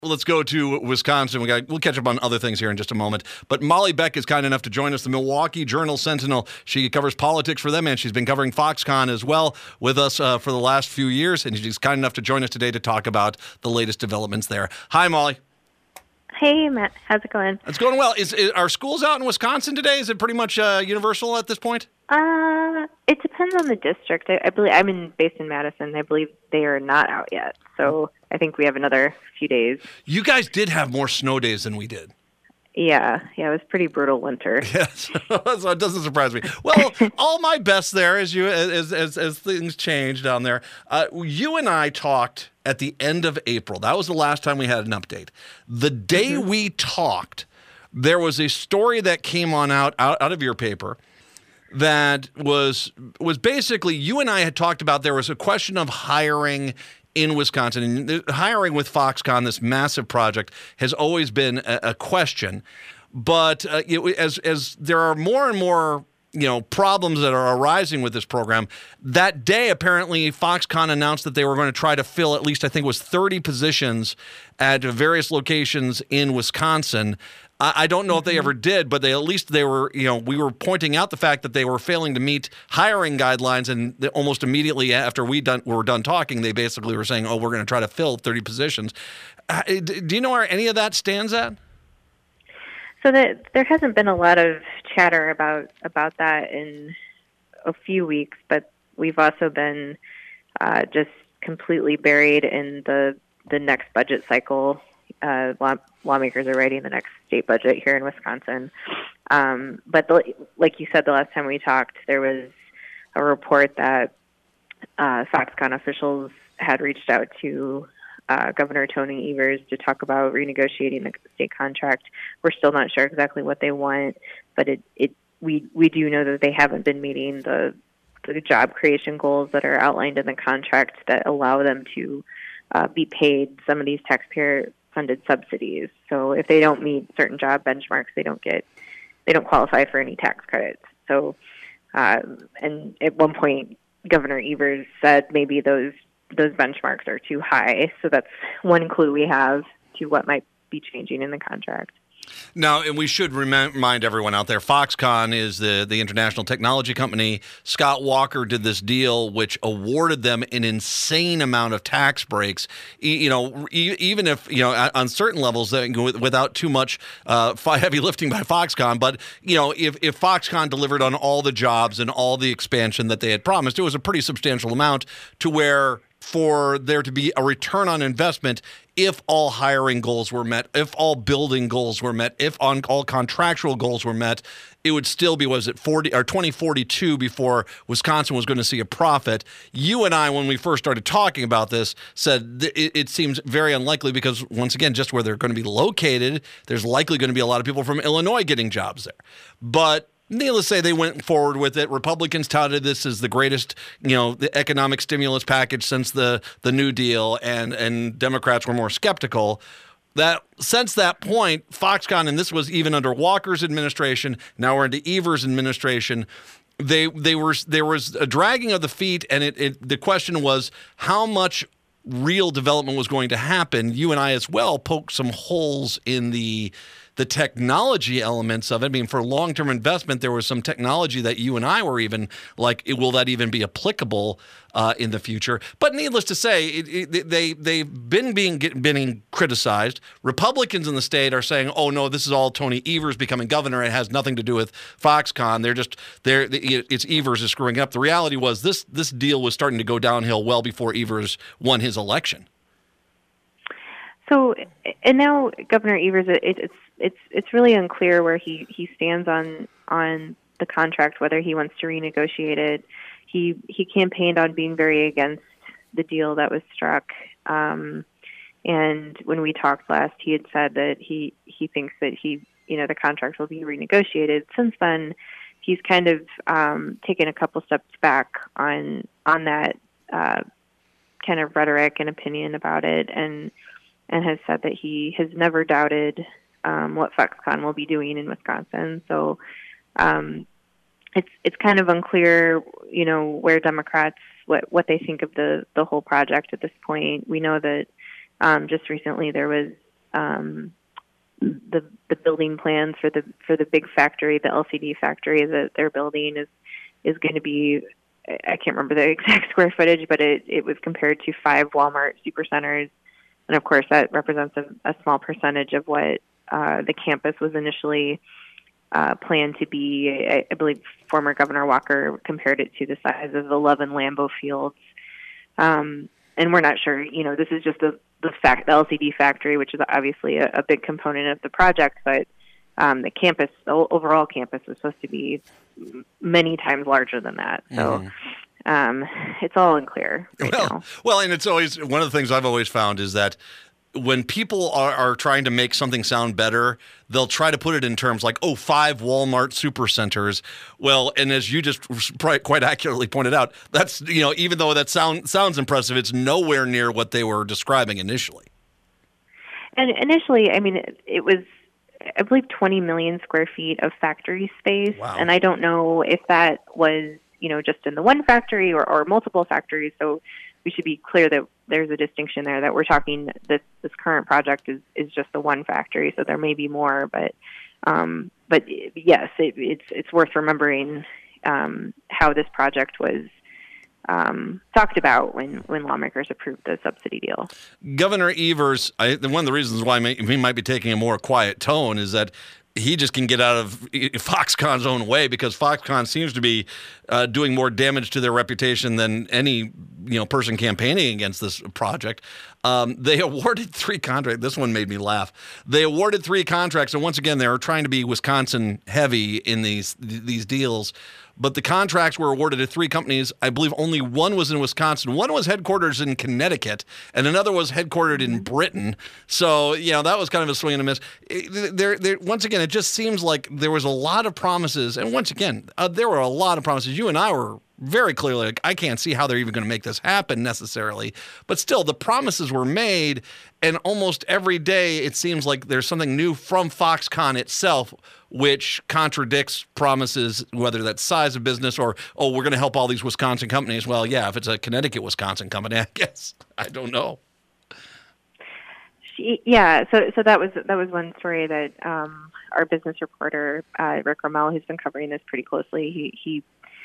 Let's go to Wisconsin. We'll catch up on other things here in just a moment. But Molly Beck is kind enough to join us, the Milwaukee Journal-Sentinel. She covers politics for them, and she's been covering Foxconn as well with us for the last few years. And she's kind enough to join us today to talk about the latest developments there. Hi, Molly. Hey, Matt. How's it going? It's going well. Are schools out in Wisconsin today? Is it pretty much universal at this point? It depends on the district. I believe based in Madison. I believe they are not out yet. So I think we have another few days. You guys did have more snow days than we did. Yeah, it was pretty brutal winter. Yes, so it doesn't surprise me. Well, all my best there as things change down there. You and I talked at the end of April. That was the last time we had an update. The day we talked, there was a story that came out of your paper that was basically, you and I had talked about, there was a question of hiring in Wisconsin. And hiring with Foxconn, this massive project, has always been a question. But as there are more and more problems that are arising with this program, that day apparently Foxconn announced that they were going to try to fill at least, I think it was 30 positions at various locations in Wisconsin. I don't know if they ever did, but they were, we were pointing out the fact that they were failing to meet hiring guidelines, and almost immediately after we were done talking, they basically were saying, we're going to try to fill 30 positions. Do you know where any of that stands at? So there hasn't been a lot of chatter about that in a few weeks, but we've also been just completely buried in the next budget cycle. Lawmakers are writing the next state budget here in Wisconsin. But like you said, the last time we talked, there was a report that Foxconn officials had reached out to Governor Tony Evers to talk about renegotiating the state contract. We're still not sure exactly what they want, but we do know that they haven't been meeting the job creation goals that are outlined in the contract that allow them to be paid some of these taxpayer-funded subsidies. So if they don't meet certain job benchmarks, they don't qualify for any tax credits. So, and at one point, Governor Evers said maybe those benchmarks are too high. So that's one clue we have to what might be changing in the contract. Now, and we should remind everyone out there, Foxconn is the international technology company. Scott Walker did this deal which awarded them an insane amount of tax breaks, even if, on certain levels, without too much heavy lifting by Foxconn. But, if Foxconn delivered on all the jobs and all the expansion that they had promised, it was a pretty substantial amount to where for there to be a return on investment if all hiring goals were met, if all building goals were met, if all contractual goals were met, it would still be, 2042 before Wisconsin was going to see a profit. You and I, when we first started talking about this, said it seems very unlikely because, once again, just where they're going to be located, there's likely going to be a lot of people from Illinois getting jobs there. But needless to say, they went forward with it. Republicans touted this as the greatest, the economic stimulus package since the New Deal, and Democrats were more skeptical. That since that point, Foxconn, and this was even under Walker's administration, now we're into Evers' administration, there was a dragging of the feet, and the question was how much real development was going to happen. You and I as well poked some holes in the technology elements of it. I mean, for long-term investment, there was some technology that you and I were even like, will that even be applicable in the future? But needless to say, they've been being criticized. Republicans in the state are saying, "Oh no, this is all Tony Evers becoming governor. It has nothing to do with Foxconn. It's Evers is screwing up." The reality was this deal was starting to go downhill well before Evers won his election. So, and now Governor Evers, it's really unclear where he stands on the contract, whether he wants to renegotiate it. He campaigned on being very against the deal that was struck. And when we talked last, he had said that he thinks that the contract will be renegotiated. Since then, he's kind of taken a couple steps back on that kind of rhetoric and opinion about it, and has said that he has never doubted what Foxconn will be doing in Wisconsin. So it's kind of unclear, where Democrats, what they think of the whole project at this point. We know that just recently there was the building plans for the big factory, the LCD factory that they're building is going to be, I can't remember the exact square footage, but it was compared to 5 Walmart supercenters. And of course, that represents a small percentage of what the campus was initially planned to be. I believe former Governor Walker compared it to the size of 11 Lambeau Fields. And we're not sure, this is just the LCD factory, which is obviously a big component of the project, but the overall campus was supposed to be many times larger than that. So it's all unclear right now. Well, and it's always one of the things I've always found is that when people are trying to make something sound better, they'll try to put it in terms like, 5 Walmart supercenters. Well, and as you just quite accurately pointed out, that's, even though that sounds impressive, it's nowhere near what they were describing initially. And initially, it was, I believe, 20 million square feet of factory space. Wow. And I don't know if that was, just in the one factory or multiple factories. So we should be clear that there's a distinction there, that we're talking this current project is just the one factory. So there may be more, but yes, it's worth remembering how this project was talked about when lawmakers approved the subsidy deal. Governor Evers, one of the reasons why he might be taking a more quiet tone is that he just can get out of Foxconn's own way, because Foxconn seems to be doing more damage to their reputation than any person campaigning against this project. They awarded 3 contracts. This one made me laugh. They awarded 3 contracts, and once again, they are trying to be Wisconsin heavy in these deals. But the contracts were awarded to 3 companies. I believe only one was in Wisconsin. One was headquartered in Connecticut, and another was headquartered in Britain. So, that was kind of a swing and a miss. Once again, it just seems like there was a lot of promises. And once again, there were a lot of promises. You and I were very clearly like, I can't see how they're even going to make this happen necessarily. But still, the promises were made, and almost every day it seems like there's something new from Foxconn itself which contradicts promises, whether that's size of business or, we're going to help all these Wisconsin companies. Well, yeah, if it's a Connecticut, Wisconsin company, I guess. I don't know. Yeah, so that was one story that our business reporter, Rick Rommel, who's been covering this pretty closely, he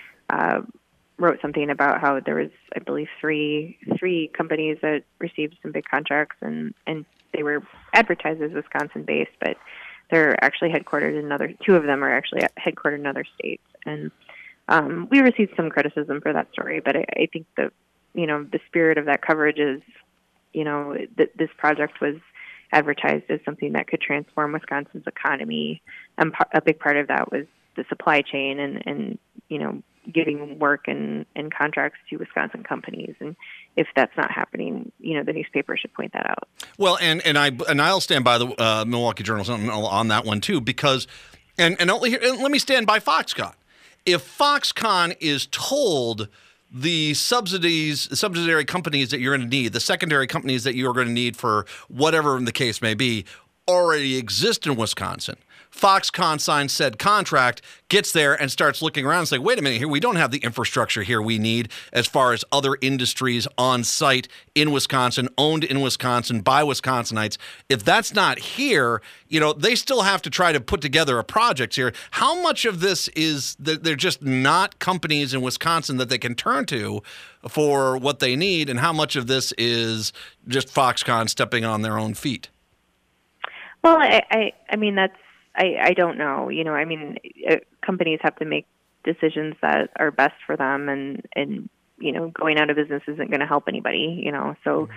wrote something about how there was, I believe, three companies that received some big contracts, and they were advertised as Wisconsin-based, but they're actually headquartered in 2 of them are actually headquartered in other states. And we received some criticism for that story, but I think the spirit of that coverage is, that this project was advertised as something that could transform Wisconsin's economy. And a big part of that was the supply chain and giving work and contracts to Wisconsin companies. And if that's not happening, the newspaper should point that out. Well, and I'll stand by the Milwaukee Journal on that one too, because and let me stand by Foxconn. If Foxconn is told the subsidiary companies that you're going to need, the secondary companies that you're going to need for whatever the case may be, already exist in Wisconsin, Foxconn signs said contract, gets there and starts looking around and saying, wait a minute here, we don't have the infrastructure here we need as far as other industries on site in Wisconsin, owned in Wisconsin by Wisconsinites. If that's not here, they still have to try to put together a project here. How much of this is that they're just not companies in Wisconsin that they can turn to for what they need, and how much of this is just Foxconn stepping on their own feet? Well, I don't know. Companies have to make decisions that are best for them, and going out of business isn't going to help anybody. So,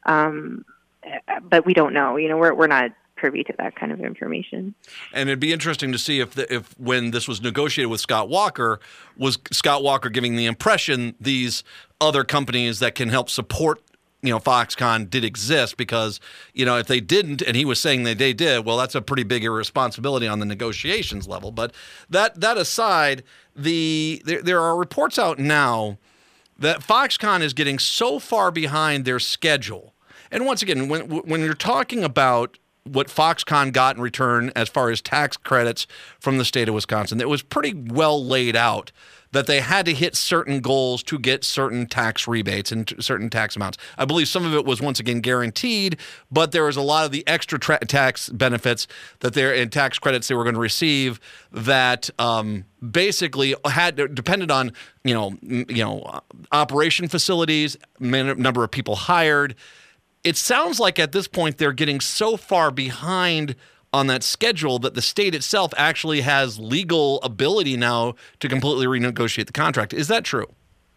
but we don't know. We're not privy to that kind of information. And it'd be interesting to see if when this was negotiated with Scott Walker, was Scott Walker giving the impression these other companies that can help support Foxconn did exist, because, if they didn't, and he was saying that they did, well, that's a pretty big irresponsibility on the negotiations level. But that aside, there are reports out now that Foxconn is getting so far behind their schedule. And once again, when you're talking about what Foxconn got in return as far as tax credits from the state of Wisconsin. It was pretty well laid out that they had to hit certain goals to get certain tax rebates and certain tax amounts. I believe some of it was once again guaranteed, but there was a lot of the extra tax benefits that and tax credits they were going to receive that basically depended on operation facilities, number of people hired. It sounds like at this point they're getting so far behind on that schedule that the state itself actually has legal ability now to completely renegotiate the contract. Is that true?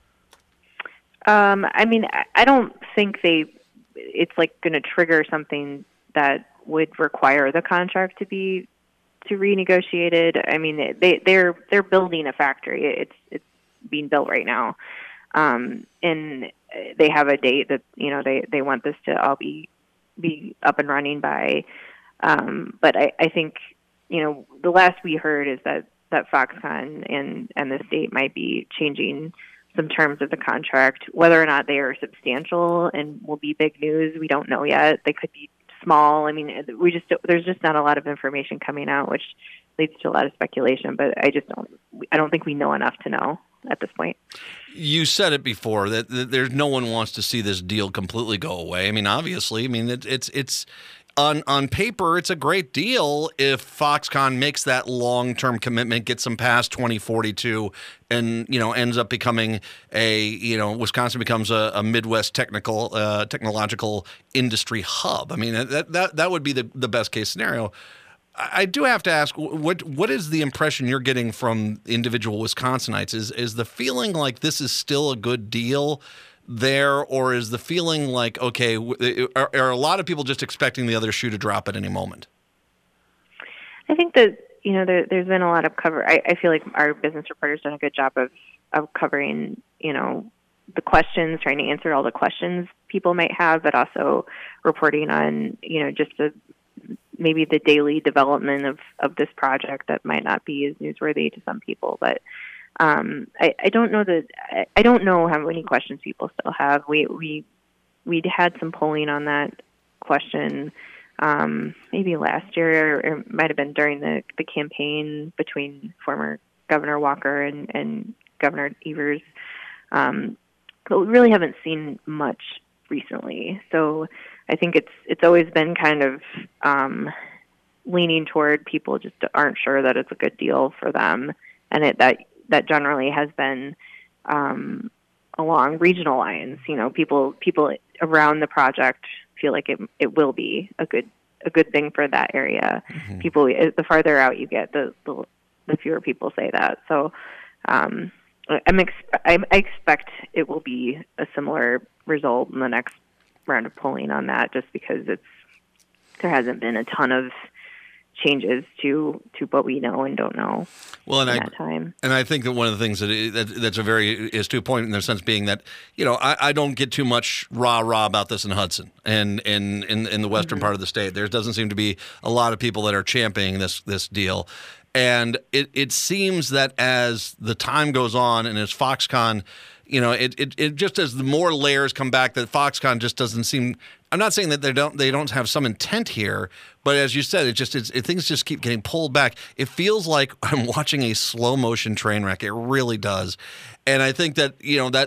I don't think it's like going to trigger something that would require the contract to be renegotiated. I mean, they're building a factory. It's being built right now, and they have a date that they want this to all be up and running by. But I think, the last we heard is that Foxconn and the state might be changing some terms of the contract. Whether or not they are substantial and will be big news, we don't know yet. They could be small. I mean, there's just not a lot of information coming out, which leads to a lot of speculation. But I don't think we know enough to know at this point. You said it before that there's no one wants to see this deal completely go away. I mean, obviously, it's. On paper, it's a great deal if Foxconn makes that long-term commitment, gets them past 2042, and ends up becoming Wisconsin becomes a Midwest technological industry hub. I mean, that would be the best case scenario. I do have to ask, what is the impression you're getting from individual Wisconsinites? Is the feeling like this is still a good deal there, or is the feeling like, okay, are a lot of people just expecting the other shoe to drop at any moment? I think that, there's been a lot of cover. I feel like our business reporter's done a good job of covering, the questions, trying to answer all the questions people might have, but also reporting on, just maybe the daily development of this project that might not be as newsworthy to some people. But I don't know I don't know how many questions people still have. We had some polling on that question maybe last year, or it might have been during the campaign between former Governor Walker and Governor Evers. But we really haven't seen much recently. So I think it's always been kind of leaning toward people just aren't sure that it's a good deal for them, and that generally has been along regional lines. People around the project feel like it will be a good thing for that area. Mm-hmm. People, the farther out you get, the fewer people say that. So I expect it will be a similar result in the next round of polling on that, just because there hasn't been a ton of changes to what we know and don't know in that time. And I think that one of the things that's a very astute point in the sense being that, I don't get too much rah-rah about this in Hudson and in the western part of the state. There doesn't seem to be a lot of people that are championing this deal. And it seems that as the time goes on and as Foxconn, it just as the more layers come back, that Foxconn just doesn't seem. I'm not saying that they don't have some intent here, but as you said, things just keep getting pulled back. It feels like I'm watching a slow motion train wreck. It really does, and I think that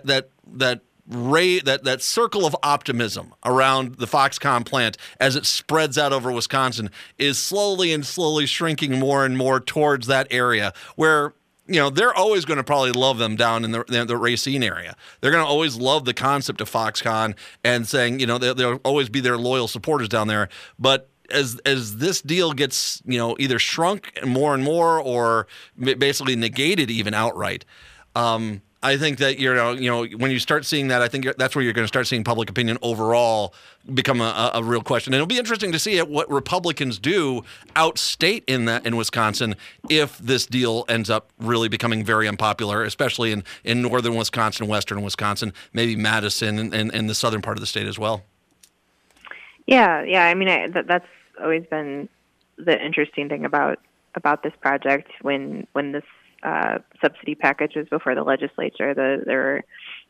that circle of optimism around the Foxconn plant as it spreads out over Wisconsin is slowly shrinking more and more towards that area where. They're always going to probably love them down in the Racine area. They're going to always love the concept of Foxconn and saying, they'll always be their loyal supporters down there. But as this deal gets, either shrunk more and more or basically negated even outright, I think that when you start seeing that, I think that's where you're going to start seeing public opinion overall become a real question. And it'll be interesting to see what Republicans do outstate in Wisconsin if this deal ends up really becoming very unpopular, especially in northern Wisconsin, western Wisconsin, maybe Madison and the southern part of the state as well. Yeah. I mean, that's always been the interesting thing about this project when this subsidy package was before the legislature. There were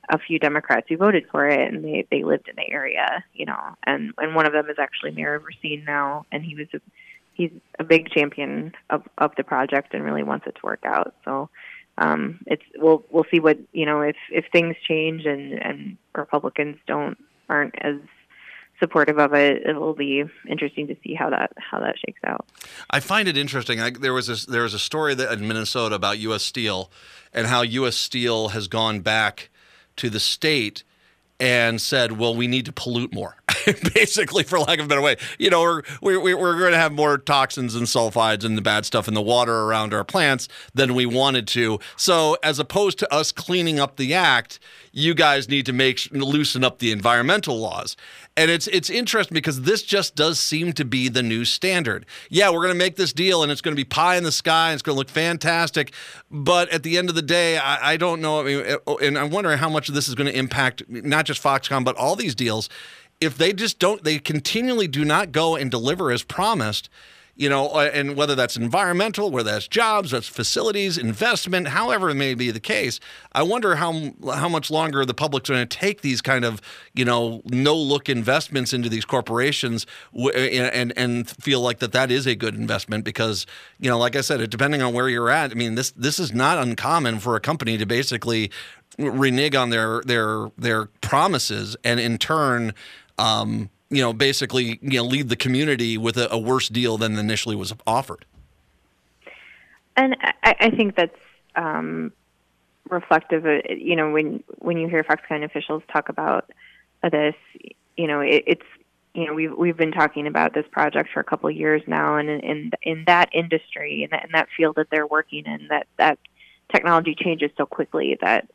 a few Democrats who voted for it, and they lived in the area, and one of them is actually Mayor of Racine now, and he's a big champion of the project and really wants it to work out. So we'll see what, if things change and Republicans aren't as supportive of it. It will be interesting to see how that shakes out. I find it interesting. There was a story in Minnesota about U.S. Steel and how U.S. Steel has gone back to the state and said, well, we need to pollute more, basically, for lack of a better way. We're going to have more toxins and sulfides and the bad stuff in the water around our plants than we wanted to. So as opposed to us cleaning up the act, you guys need to loosen up the environmental laws. And it's interesting because this just does seem to be the new standard. Yeah, we're going to make this deal and it's going to be pie in the sky and it's going to look fantastic. But at the end of the day, I don't know. I mean, and I'm wondering how much of this is going to impact not just Foxconn, but all these deals. If they they continually do not go and deliver as promised, and whether that's environmental, whether that's jobs, that's facilities, investment, however it may be the case, I wonder how much longer the public's going to take these kind of, no-look investments into these corporations and feel like that is a good investment because, like I said, depending on where you're at, I mean, this is not uncommon for a company to basically renege on their promises and in turn, basically, leave the community with a worse deal than initially was offered. And I think that's reflective of, when you hear Foxconn officials talk about this, it's, we've been talking about this project for a couple of years now, and in that industry, in that field that they're working in, that technology changes so quickly that,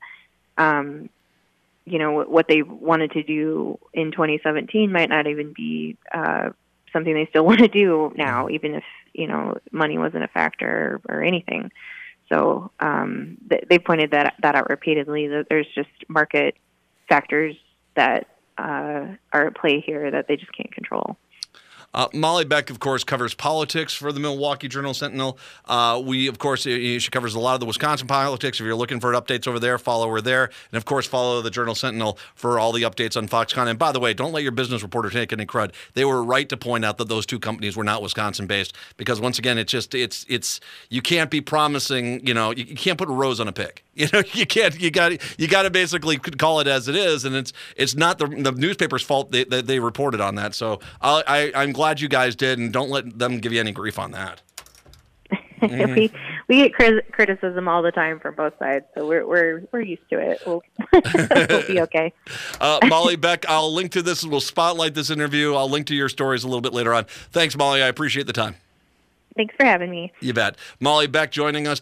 what they wanted to do in 2017 might not even be something they still want to do now, even if, money wasn't a factor or anything. So they pointed that out repeatedly, that there's just market factors that are at play here that they just can't control. Molly Beck, of course, covers politics for the Milwaukee Journal-Sentinel. She covers a lot of the Wisconsin politics. If you're looking for updates over there, follow her there. And, of course, follow the Journal-Sentinel for all the updates on Foxconn. And, by the way, don't let your business reporter take any crud. They were right to point out that those two companies were not Wisconsin-based because, once again, it's you can't be promising, you can't put a rose on a pig. You can't. You got to basically call it as it is, and it's not the newspaper's fault that they reported on that. So I'm glad you guys did, and don't let them give you any grief on that. We get criticism all the time from both sides, so we're used to it. We'll be okay. Molly Beck, I'll link to this. We'll spotlight this interview. I'll link to your stories a little bit later on. Thanks, Molly. I appreciate the time. Thanks for having me. You bet. Molly Beck joining us.